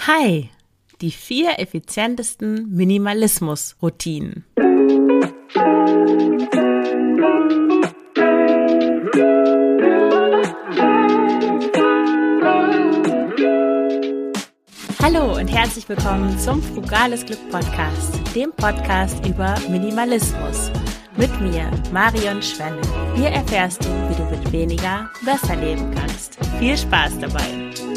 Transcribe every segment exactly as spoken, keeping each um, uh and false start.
Hi, die vier effizientesten Minimalismus-Routinen. Hallo und herzlich willkommen zum Frugales Glück Podcast, dem Podcast über Minimalismus. Mit mir, Marion Schwenne. Hier erfährst du, wie du mit weniger besser leben kannst. Viel Spaß dabei!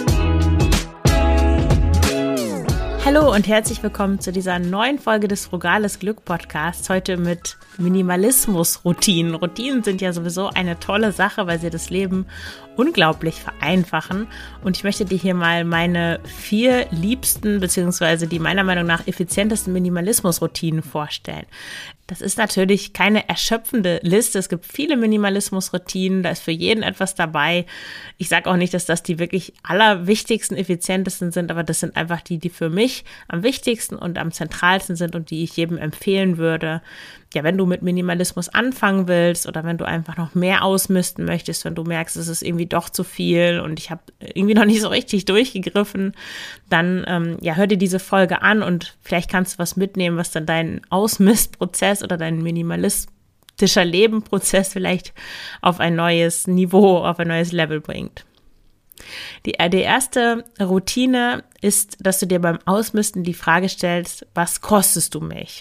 Hallo und herzlich willkommen zu dieser neuen Folge des Frugales Glück Podcasts. Heute mit Minimalismus-Routinen. Routinen sind ja sowieso eine tolle Sache, weil sie das Leben unglaublich vereinfachen. Und ich möchte dir hier mal meine vier liebsten beziehungsweise die meiner Meinung nach effizientesten Minimalismus-Routinen vorstellen. Das ist natürlich keine erschöpfende Liste. Es gibt viele Minimalismus-Routinen, da ist für jeden etwas dabei. Ich sage auch nicht, dass das die wirklich allerwichtigsten, effizientesten sind, aber das sind einfach die, die für mich am wichtigsten und am zentralsten sind und die ich jedem empfehlen würde. Ja, wenn du mit Minimalismus anfangen willst oder wenn du einfach noch mehr ausmisten möchtest, wenn du merkst, es ist irgendwie doch zu viel und ich habe irgendwie noch nicht so richtig durchgegriffen, dann ähm, ja, hör dir diese Folge an und vielleicht kannst du was mitnehmen, was dann deinen Ausmistprozess oder deinen minimalistischer Lebenprozess vielleicht auf ein neues Niveau, auf ein neues Level bringt. Die, die erste Routine ist, dass du dir beim Ausmisten die Frage stellst, was kostest du mich?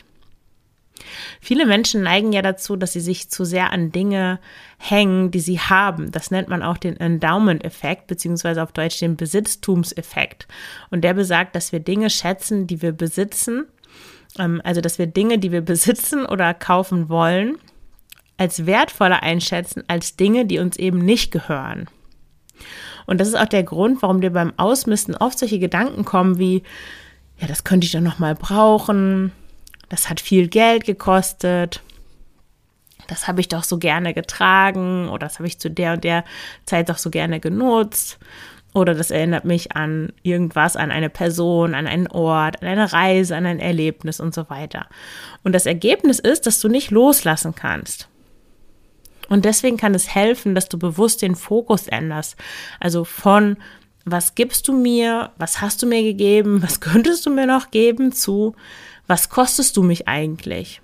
Viele Menschen neigen ja dazu, dass sie sich zu sehr an Dinge hängen, die sie haben. Das nennt man auch den Endowment-Effekt, beziehungsweise auf Deutsch den Besitztumseffekt. Und der besagt, dass wir Dinge schätzen, die wir besitzen, ähm, also dass wir Dinge, die wir besitzen oder kaufen wollen, als wertvoller einschätzen als Dinge, die uns eben nicht gehören. Und das ist auch der Grund, warum dir beim Ausmisten oft solche Gedanken kommen wie, ja, das könnte ich doch noch mal brauchen. Das hat viel Geld gekostet, das habe ich doch so gerne getragen oder das habe ich zu der und der Zeit doch so gerne genutzt oder das erinnert mich an irgendwas, an eine Person, an einen Ort, an eine Reise, an ein Erlebnis und so weiter. Und das Ergebnis ist, dass du nicht loslassen kannst. Und deswegen kann es helfen, dass du bewusst den Fokus änderst, also von was gibst du mir, was hast du mir gegeben, was könntest du mir noch geben, zu was kostest du mich eigentlich?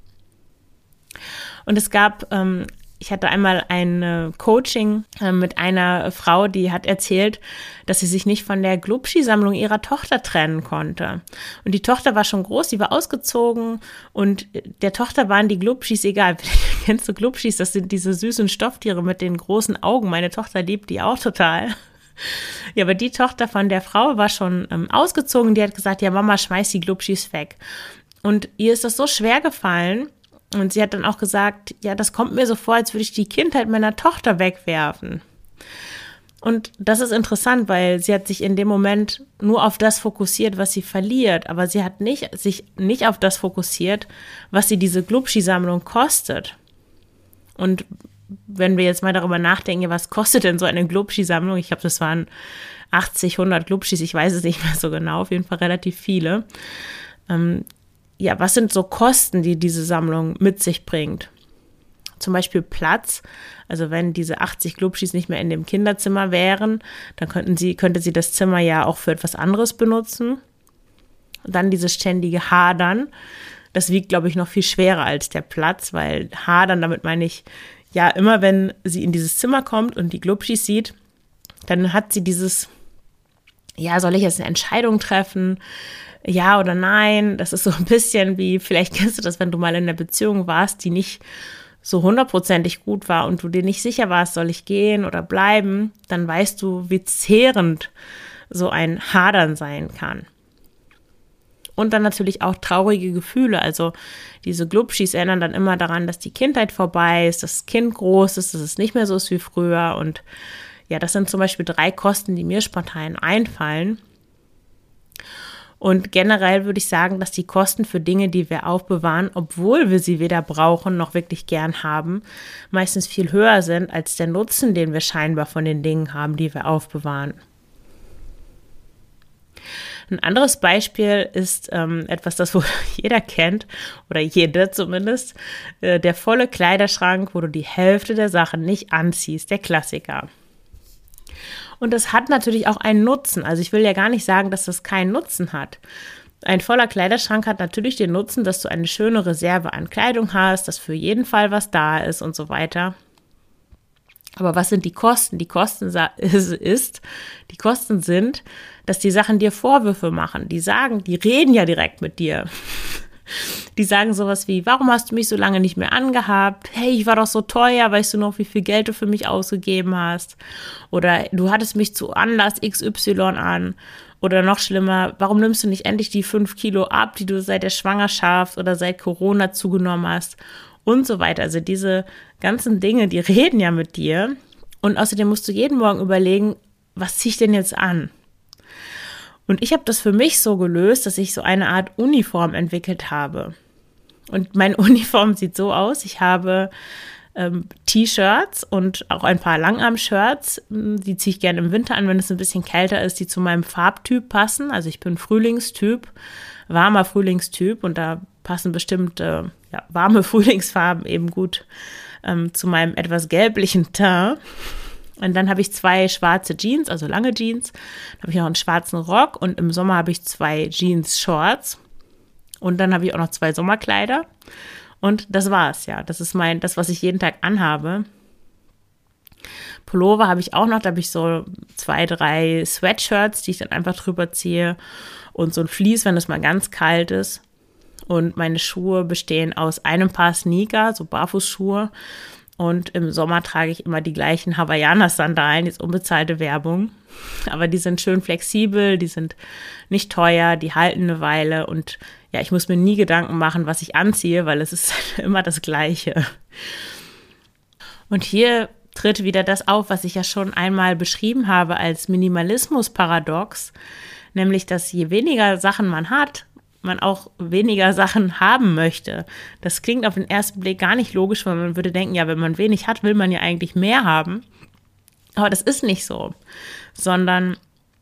Und es gab, ähm, ich hatte einmal ein äh, Coaching äh, mit einer Frau, die hat erzählt, dass sie sich nicht von der Glubschi-Sammlung ihrer Tochter trennen konnte. Und die Tochter war schon groß, die war ausgezogen und der Tochter waren die Glubschis egal. Kennst du Glubschis? Das sind diese süßen Stofftiere mit den großen Augen. Meine Tochter liebt die auch total. Ja, aber die Tochter von der Frau war schon ähm, ausgezogen, die hat gesagt, ja Mama, schmeiß die Glubschis weg. Und ihr ist das so schwer gefallen und sie hat dann auch gesagt, ja, das kommt mir so vor, als würde ich die Kindheit meiner Tochter wegwerfen. Und das ist interessant, weil sie hat sich in dem Moment nur auf das fokussiert, was sie verliert, aber sie hat nicht, sich nicht auf das fokussiert, was sie diese Glubschi-Sammlung kostet. Und wenn wir jetzt mal darüber nachdenken, was kostet denn so eine Glubschi-Sammlung? Ich glaube, das waren achtzig, hundert Glubschis, ich weiß es nicht mehr so genau, auf jeden Fall relativ viele. Ähm, ja, was sind so Kosten, die diese Sammlung mit sich bringt? Zum Beispiel Platz, also wenn diese achtzig Glubschis nicht mehr in dem Kinderzimmer wären, dann könnten sie, könnte sie das Zimmer ja auch für etwas anderes benutzen. Und dann dieses ständige Hadern, das wiegt, glaube ich, noch viel schwerer als der Platz, weil Hadern, damit meine ich, ja, immer wenn sie in dieses Zimmer kommt und die Glubschis sieht, dann hat sie dieses, ja, soll ich jetzt eine Entscheidung treffen? Ja oder nein? Das ist so ein bisschen wie, vielleicht kennst du das, wenn du mal in einer Beziehung warst, die nicht so hundertprozentig gut war und du dir nicht sicher warst, soll ich gehen oder bleiben, dann weißt du, wie zehrend so ein Hadern sein kann. Und dann natürlich auch traurige Gefühle, also diese Glubschis erinnern dann immer daran, dass die Kindheit vorbei ist, dass das Kind groß ist, dass es nicht mehr so ist wie früher und ja, das sind zum Beispiel drei Kosten, die mir spontan einfallen. Und generell würde ich sagen, dass die Kosten für Dinge, die wir aufbewahren, obwohl wir sie weder brauchen noch wirklich gern haben, meistens viel höher sind als der Nutzen, den wir scheinbar von den Dingen haben, die wir aufbewahren. Ein anderes Beispiel ist ähm, etwas, das wohl jeder kennt, oder jede zumindest, äh, der volle Kleiderschrank, wo du die Hälfte der Sachen nicht anziehst, der Klassiker. Und das hat natürlich auch einen Nutzen. Also ich will ja gar nicht sagen, dass das keinen Nutzen hat. Ein voller Kleiderschrank hat natürlich den Nutzen, dass du eine schöne Reserve an Kleidung hast, dass für jeden Fall was da ist und so weiter. Aber was sind die Kosten? Die Kosten ist, die Kosten sind, dass die Sachen dir Vorwürfe machen. Die sagen, die reden ja direkt mit dir. Die sagen sowas wie, warum hast du mich so lange nicht mehr angehabt? Hey, ich war doch so teuer, weißt du noch, wie viel Geld du für mich ausgegeben hast? Oder du hattest mich zu Anlass X Y an. Oder noch schlimmer, warum nimmst du nicht endlich die fünf Kilo ab, die du seit der Schwangerschaft oder seit Corona zugenommen hast? Und so weiter. Also diese ganzen Dinge, die reden ja mit dir. Und außerdem musst du jeden Morgen überlegen, was ziehe ich denn jetzt an? Und ich habe das für mich so gelöst, dass ich so eine Art Uniform entwickelt habe. Und meine Uniform sieht so aus, ich habe ähm, T-Shirts und auch ein paar Langarm-Shirts, die ziehe ich gerne im Winter an, wenn es ein bisschen kälter ist, die zu meinem Farbtyp passen. Also ich bin Frühlingstyp, warmer Frühlingstyp und da passen bestimmte ja, warme Frühlingsfarben eben gut ähm, zu meinem etwas gelblichen Teint. Und dann habe ich zwei schwarze Jeans, also lange Jeans. Dann habe ich noch einen schwarzen Rock und im Sommer habe ich zwei Jeans-Shorts. Und dann habe ich auch noch zwei Sommerkleider. Und das war's, ja. Das ist mein, das, was ich jeden Tag anhabe. Pullover habe ich auch noch, da habe ich so zwei, drei Sweatshirts, die ich dann einfach drüber ziehe. Und so ein Fleece, wenn es mal ganz kalt ist. Und meine Schuhe bestehen aus einem Paar Sneaker, so Barfußschuhe. Und im Sommer trage ich immer die gleichen Hawaiianer-Sandalen, jetzt unbezahlte Werbung. Aber die sind schön flexibel, die sind nicht teuer, die halten eine Weile. Und ja, ich muss mir nie Gedanken machen, was ich anziehe, weil es ist immer das Gleiche. Und hier tritt wieder das auf, was ich ja schon einmal beschrieben habe als Minimalismus-Paradox. Nämlich, dass je weniger Sachen man hat, man auch weniger Sachen haben möchte. Das klingt auf den ersten Blick gar nicht logisch, weil man würde denken, ja, wenn man wenig hat, will man ja eigentlich mehr haben. Aber das ist nicht so, sondern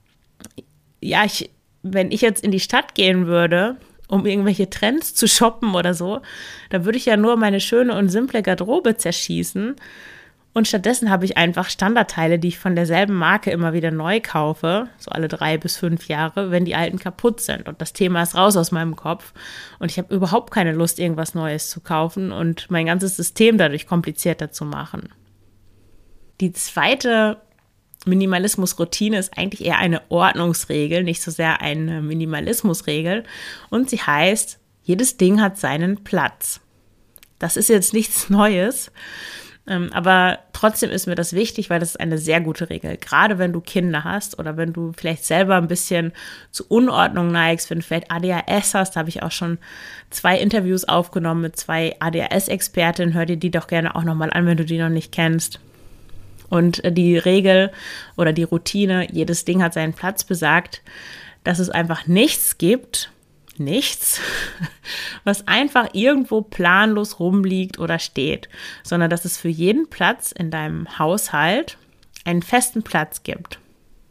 ja, ich, wenn ich jetzt in die Stadt gehen würde, um irgendwelche Trends zu shoppen oder so, da würde ich ja nur meine schöne und simple Garderobe zerschießen. Und stattdessen habe ich einfach Standardteile, die ich von derselben Marke immer wieder neu kaufe, so alle drei bis fünf Jahre, wenn die alten kaputt sind. Und das Thema ist raus aus meinem Kopf. Und ich habe überhaupt keine Lust, irgendwas Neues zu kaufen und mein ganzes System dadurch komplizierter zu machen. Die zweite Minimalismus-Routine ist eigentlich eher eine Ordnungsregel, nicht so sehr eine Minimalismusregel. Und sie heißt, jedes Ding hat seinen Platz. Das ist jetzt nichts Neues. Aber trotzdem ist mir das wichtig, weil das ist eine sehr gute Regel. Gerade wenn du Kinder hast oder wenn du vielleicht selber ein bisschen zu Unordnung neigst, wenn du vielleicht A D H S hast, da habe ich auch schon zwei Interviews aufgenommen mit zwei A D H S-Expertinnen. Hör dir die doch gerne auch nochmal an, wenn du die noch nicht kennst. Und die Regel oder die Routine, jedes Ding hat seinen Platz, besagt, dass es einfach nichts gibt, nichts, was einfach irgendwo planlos rumliegt oder steht, sondern dass es für jeden Platz in deinem Haushalt einen festen Platz gibt.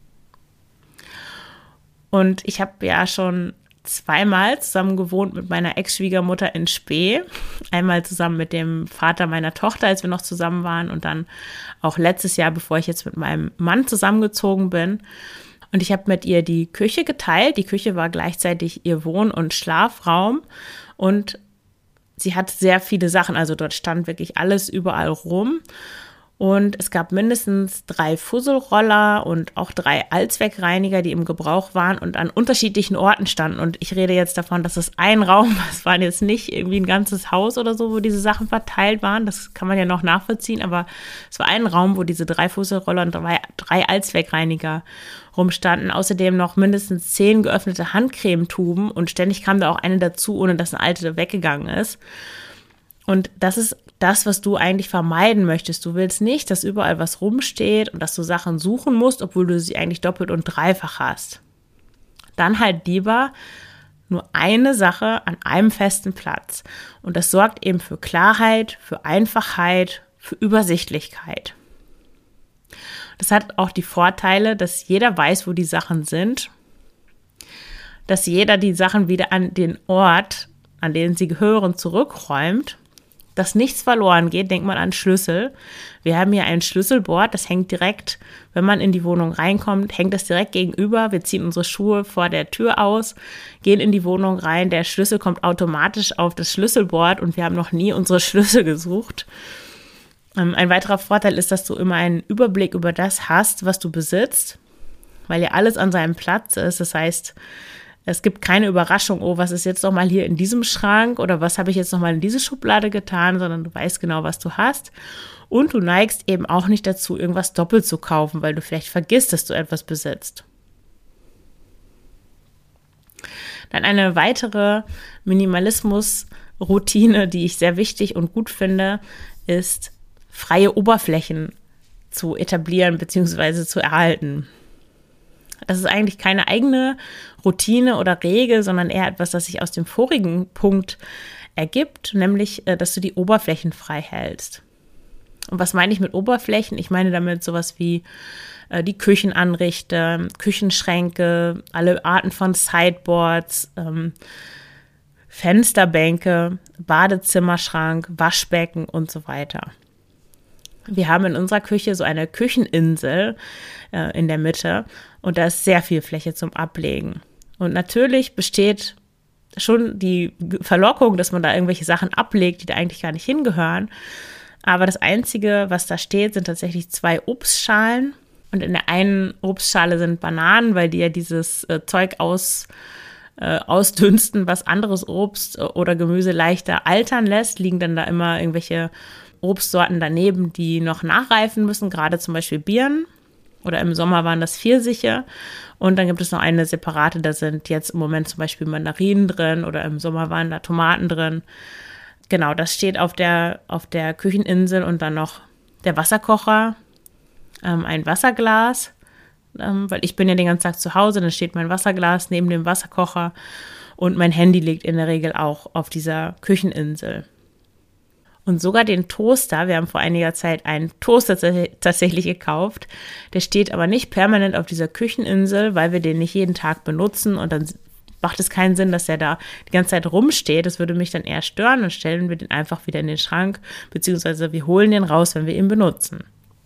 Und ich habe ja schon zweimal zusammen gewohnt mit meiner Ex-Schwiegermutter in Spee. Einmal zusammen mit dem Vater meiner Tochter, als wir noch zusammen waren, und dann auch letztes Jahr, bevor ich jetzt mit meinem Mann zusammengezogen bin. Und ich habe mit ihr die Küche geteilt. Die Küche war gleichzeitig ihr Wohn- und Schlafraum. Und sie hat sehr viele Sachen. Also dort stand wirklich alles überall rum. Und es gab mindestens drei Fusselroller und auch drei Allzweckreiniger, die im Gebrauch waren und an unterschiedlichen Orten standen. Und ich rede jetzt davon, dass es ein Raum war. Es waren jetzt nicht irgendwie ein ganzes Haus oder so, wo diese Sachen verteilt waren. Das kann man ja noch nachvollziehen. Aber es war ein Raum, wo diese drei Fusselroller und drei, drei Allzweckreiniger rumstanden. Außerdem noch mindestens zehn geöffnete Handcremetuben. Und ständig kam da auch eine dazu, ohne dass eine alte weggegangen ist. Und das ist das, was du eigentlich vermeiden möchtest. Du willst nicht, dass überall was rumsteht und dass du Sachen suchen musst, obwohl du sie eigentlich doppelt und dreifach hast. Dann halt lieber nur eine Sache an einem festen Platz. Und das sorgt eben für Klarheit, für Einfachheit, für Übersichtlichkeit. Das hat auch die Vorteile, dass jeder weiß, wo die Sachen sind, dass jeder die Sachen wieder an den Ort, an den sie gehören, zurückräumt, dass nichts verloren geht, denkt man an Schlüssel. Wir haben hier ein Schlüsselbord, das hängt direkt, wenn man in die Wohnung reinkommt, hängt das direkt gegenüber. Wir ziehen unsere Schuhe vor der Tür aus, gehen in die Wohnung rein, der Schlüssel kommt automatisch auf das Schlüsselbord und wir haben noch nie unsere Schlüssel gesucht. Ein weiterer Vorteil ist, dass du immer einen Überblick über das hast, was du besitzt, weil ja alles an seinem Platz ist. Das heißt, es gibt keine Überraschung, oh, was ist jetzt nochmal hier in diesem Schrank oder was habe ich jetzt nochmal in diese Schublade getan, sondern du weißt genau, was du hast. Und du neigst eben auch nicht dazu, irgendwas doppelt zu kaufen, weil du vielleicht vergisst, dass du etwas besitzt. Dann eine weitere Minimalismus-Routine, die ich sehr wichtig und gut finde, ist, freie Oberflächen zu etablieren bzw. zu erhalten. Das ist eigentlich keine eigene Routine oder Regel, sondern eher etwas, das sich aus dem vorigen Punkt ergibt, nämlich, dass du die Oberflächen frei hältst. Und was meine ich mit Oberflächen? Ich meine damit sowas wie äh, die Küchenanrichte, Küchenschränke, alle Arten von Sideboards, ähm, Fensterbänke, Badezimmerschrank, Waschbecken und so weiter. Wir haben in unserer Küche so eine Kücheninsel äh, in der Mitte und da ist sehr viel Fläche zum Ablegen. Und natürlich besteht schon die Verlockung, dass man da irgendwelche Sachen ablegt, die da eigentlich gar nicht hingehören. Aber das Einzige, was da steht, sind tatsächlich zwei Obstschalen. Und in der einen Obstschale sind Bananen, weil die ja dieses äh, Zeug aus, äh, ausdünsten, was anderes Obst oder Gemüse leichter altern lässt. Liegen dann da immer irgendwelche Obstsorten daneben, die noch nachreifen müssen, gerade zum Beispiel Birnen. Oder im Sommer waren das Pfirsiche. Und dann gibt es noch eine separate, da sind jetzt im Moment zum Beispiel Mandarinen drin oder im Sommer waren da Tomaten drin. Genau, das steht auf der, auf der Kücheninsel und dann noch der Wasserkocher, ähm, ein Wasserglas, ähm, weil ich bin ja den ganzen Tag zu Hause, dann steht mein Wasserglas neben dem Wasserkocher und mein Handy liegt in der Regel auch auf dieser Kücheninsel. Und sogar den Toaster, wir haben vor einiger Zeit einen Toaster tatsächlich gekauft, der steht aber nicht permanent auf dieser Kücheninsel, weil wir den nicht jeden Tag benutzen und dann macht es keinen Sinn, dass der da die ganze Zeit rumsteht. Das würde mich dann eher stören, dann stellen wir den einfach wieder in den Schrank, beziehungsweise wir holen den raus, wenn wir ihn benutzen.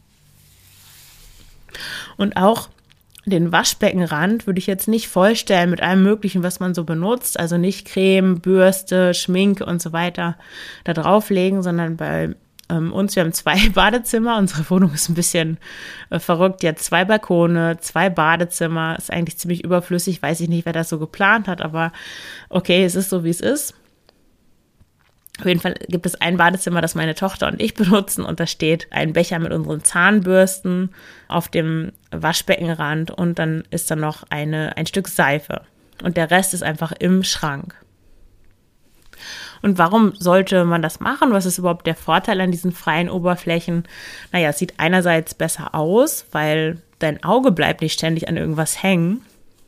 Und auch den Waschbeckenrand würde ich jetzt nicht vollstellen mit allem Möglichen, was man so benutzt, also nicht Creme, Bürste, Schminke und so weiter da drauflegen, sondern bei ähm, uns, wir haben zwei Badezimmer, unsere Wohnung ist ein bisschen äh, verrückt, die hat zwei Balkone, zwei Badezimmer, ist eigentlich ziemlich überflüssig, weiß ich nicht, wer das so geplant hat, aber okay, es ist so, wie es ist. Auf jeden Fall gibt es ein Badezimmer, das meine Tochter und ich benutzen und da steht ein Becher mit unseren Zahnbürsten auf dem Waschbeckenrand und dann ist da noch eine, ein Stück Seife und der Rest ist einfach im Schrank. Und warum sollte man das machen? Was ist überhaupt der Vorteil an diesen freien Oberflächen? Naja, es sieht einerseits besser aus, weil dein Auge bleibt nicht ständig an irgendwas hängen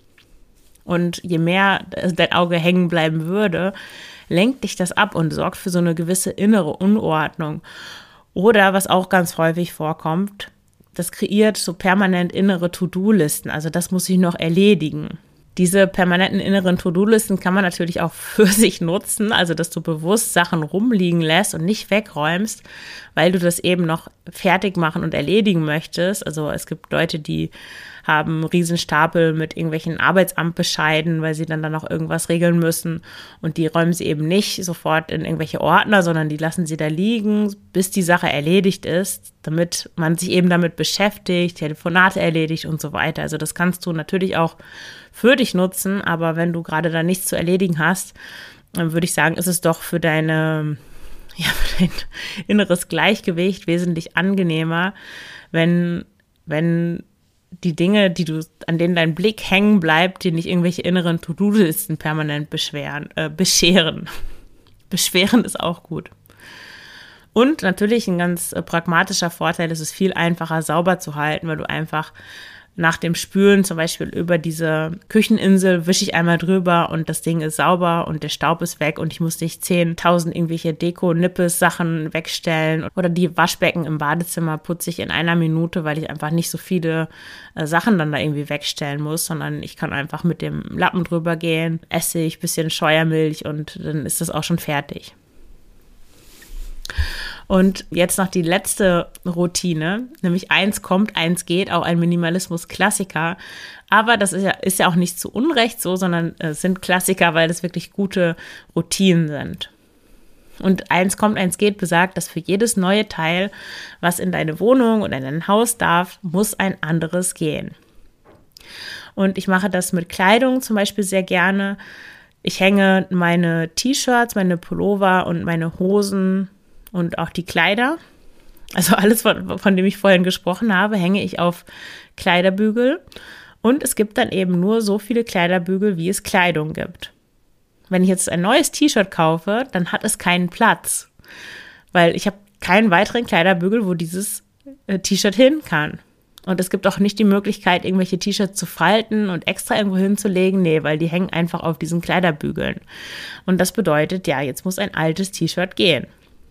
und je mehr dein Auge hängen bleiben würde, lenkt dich das ab und sorgt für so eine gewisse innere Unordnung. Oder was auch ganz häufig vorkommt, das kreiert so permanent innere To-Do-Listen. Also das muss ich noch erledigen. Diese permanenten inneren To-Do-Listen kann man natürlich auch für sich nutzen, also dass du bewusst Sachen rumliegen lässt und nicht wegräumst, weil du das eben noch fertig machen und erledigen möchtest. Also es gibt Leute, die haben einen Riesenstapel mit irgendwelchen Arbeitsamtbescheiden, weil sie dann da noch irgendwas regeln müssen und die räumen sie eben nicht sofort in irgendwelche Ordner, sondern die lassen sie da liegen, bis die Sache erledigt ist, damit man sich eben damit beschäftigt, Telefonate erledigt und so weiter. Also das kannst du natürlich auch für dich nutzen, aber wenn du gerade da nichts zu erledigen hast, dann würde ich sagen, ist es doch für deine, ja, für dein inneres Gleichgewicht wesentlich angenehmer, wenn, wenn die Dinge, die du, an denen dein Blick hängen bleibt, dir nicht irgendwelche inneren To-Do-Listen permanent beschweren, äh, bescheren. Beschweren ist auch gut. Und natürlich ein ganz äh, pragmatischer Vorteil, es ist viel einfacher sauber zu halten, weil du einfach nach dem Spülen zum Beispiel über diese Kücheninsel wische ich einmal drüber und das Ding ist sauber und der Staub ist weg und ich muss nicht zehntausend irgendwelche Deko-Nippes-Sachen wegstellen oder die Waschbecken im Badezimmer putze ich in einer Minute, weil ich einfach nicht so viele äh, Sachen dann da irgendwie wegstellen muss, sondern ich kann einfach mit dem Lappen drüber gehen, Essig, bisschen Scheuermilch und dann ist das auch schon fertig. Und jetzt noch die letzte Routine, nämlich eins kommt, eins geht, auch ein Minimalismus-Klassiker. Aber das ist ja, ist ja auch nicht zu Unrecht so, sondern es sind Klassiker, weil das wirklich gute Routinen sind. Und eins kommt, eins geht besagt, dass für jedes neue Teil, was in deine Wohnung oder in dein Haus darf, muss ein anderes gehen. Und ich mache das mit Kleidung zum Beispiel sehr gerne. Ich hänge meine T-Shirts, meine Pullover und meine Hosen und auch die Kleider, also alles, von, von dem ich vorhin gesprochen habe, hänge ich auf Kleiderbügel. Und es gibt dann eben nur so viele Kleiderbügel, wie es Kleidung gibt. Wenn ich jetzt ein neues T-Shirt kaufe, dann hat es keinen Platz, weil ich habe keinen weiteren Kleiderbügel, wo dieses äh, T-Shirt hin kann. Und es gibt auch nicht die Möglichkeit, irgendwelche T-Shirts zu falten und extra irgendwo hinzulegen. Nee, weil die hängen einfach auf diesen Kleiderbügeln. Und das bedeutet, ja, jetzt muss ein altes T-Shirt gehen.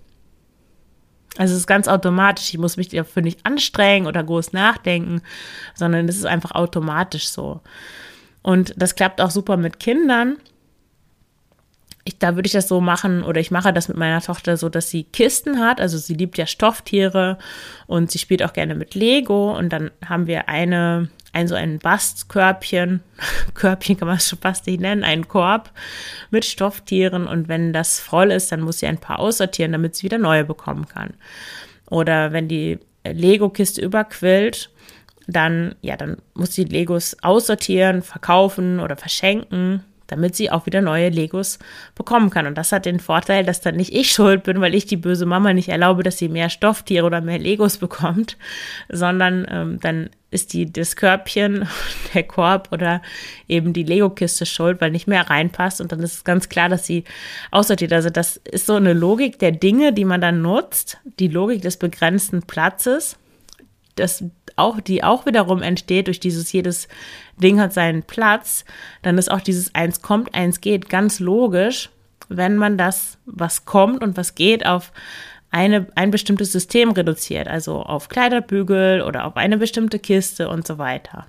Also es ist ganz automatisch. Ich muss mich dafür nicht anstrengen oder groß nachdenken, sondern es ist einfach automatisch so. Und das klappt auch super mit Kindern. Ich, da würde ich das so machen, oder ich mache das mit meiner Tochter so, dass sie Kisten hat. Also sie liebt ja Stofftiere und sie spielt auch gerne mit Lego. Und dann haben wir eine, ein so ein Bastkörbchen, Körbchen kann man es schon fast nicht nennen, einen Korb mit Stofftieren. Und wenn das voll ist, dann muss sie ein paar aussortieren, damit sie wieder neue bekommen kann. Oder wenn die Lego-Kiste überquillt, dann, ja, dann muss sie Legos aussortieren, verkaufen oder verschenken, damit sie auch wieder neue Legos bekommen kann. Und das hat den Vorteil, dass dann nicht ich schuld bin, weil ich die böse Mama nicht erlaube, dass sie mehr Stofftiere oder mehr Legos bekommt, sondern ähm, dann ist die, das Körbchen, der Korb oder eben die Lego-Kiste schuld, weil nicht mehr reinpasst. Und dann ist es ganz klar, dass sie aussortiert. Also das ist so eine Logik der Dinge, die man dann nutzt, die Logik des begrenzten Platzes, das auch, die auch wiederum entsteht durch dieses, jedes Ding hat seinen Platz, dann ist auch dieses eins kommt, eins geht ganz logisch, wenn man das, was kommt und was geht, auf eine, ein bestimmtes System reduziert, also auf Kleiderbügel oder auf eine bestimmte Kiste und so weiter.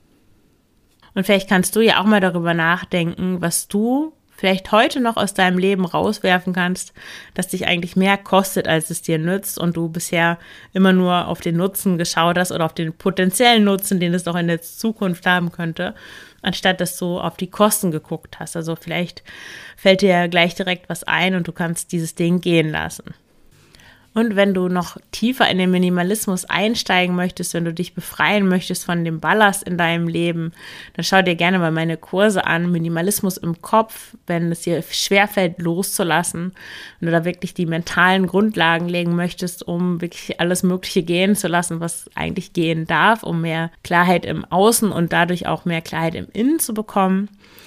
Und vielleicht kannst du ja auch mal darüber nachdenken, was du vielleicht heute noch aus deinem Leben rauswerfen kannst, das dich eigentlich mehr kostet, als es dir nützt und du bisher immer nur auf den Nutzen geschaut hast oder auf den potenziellen Nutzen, den es noch in der Zukunft haben könnte, anstatt dass du auf die Kosten geguckt hast. Also vielleicht fällt dir ja gleich direkt was ein und du kannst dieses Ding gehen lassen. Und wenn du noch tiefer in den Minimalismus einsteigen möchtest, wenn du dich befreien möchtest von dem Ballast in deinem Leben, dann schau dir gerne mal meine Kurse an, Minimalismus im Kopf, wenn es dir schwerfällt, loszulassen, wenn du da wirklich die mentalen Grundlagen legen möchtest, um wirklich alles Mögliche gehen zu lassen, was eigentlich gehen darf, um mehr Klarheit im Außen und dadurch auch mehr Klarheit im Innen zu bekommen.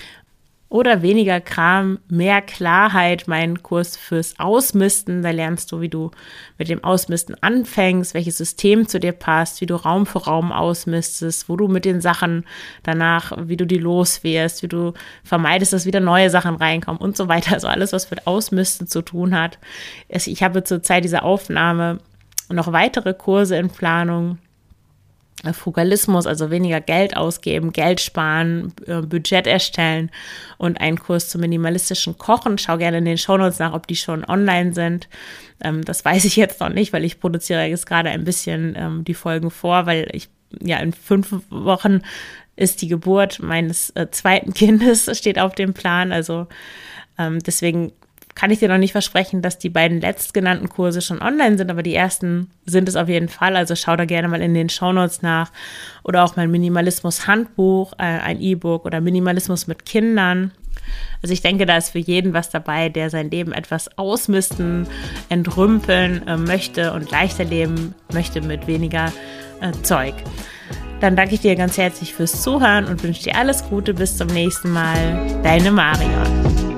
Oder weniger Kram, mehr Klarheit, mein Kurs fürs Ausmisten. Da lernst du, wie du mit dem Ausmisten anfängst, welches System zu dir passt, wie du Raum für Raum ausmistest, wo du mit den Sachen danach, wie du die loswirst, wie du vermeidest, dass wieder neue Sachen reinkommen und so weiter. Also alles, was mit Ausmisten zu tun hat. Ich habe zur Zeit dieser Aufnahme noch weitere Kurse in Planung. Frugalismus, also weniger Geld ausgeben, Geld sparen, äh, Budget erstellen und einen Kurs zum minimalistischen Kochen. Schau gerne in den Shownotes nach, ob die schon online sind. Ähm, das weiß ich jetzt noch nicht, weil ich produziere jetzt gerade ein bisschen ähm, die Folgen vor, weil ich ja in fünf Wochen ist die Geburt meines äh, zweiten Kindes, steht auf dem Plan. Also ähm, deswegen kann ich dir noch nicht versprechen, dass die beiden letztgenannten Kurse schon online sind, aber die ersten sind es auf jeden Fall. Also schau da gerne mal in den Shownotes nach oder auch mein Minimalismus-Handbuch, äh, ein E-Book oder Minimalismus mit Kindern. Also ich denke, da ist für jeden was dabei, der sein Leben etwas ausmisten, entrümpeln äh, möchte und leichter leben möchte mit weniger äh, Zeug. Dann danke ich dir ganz herzlich fürs Zuhören und wünsche dir alles Gute. Bis zum nächsten Mal. Deine Marion.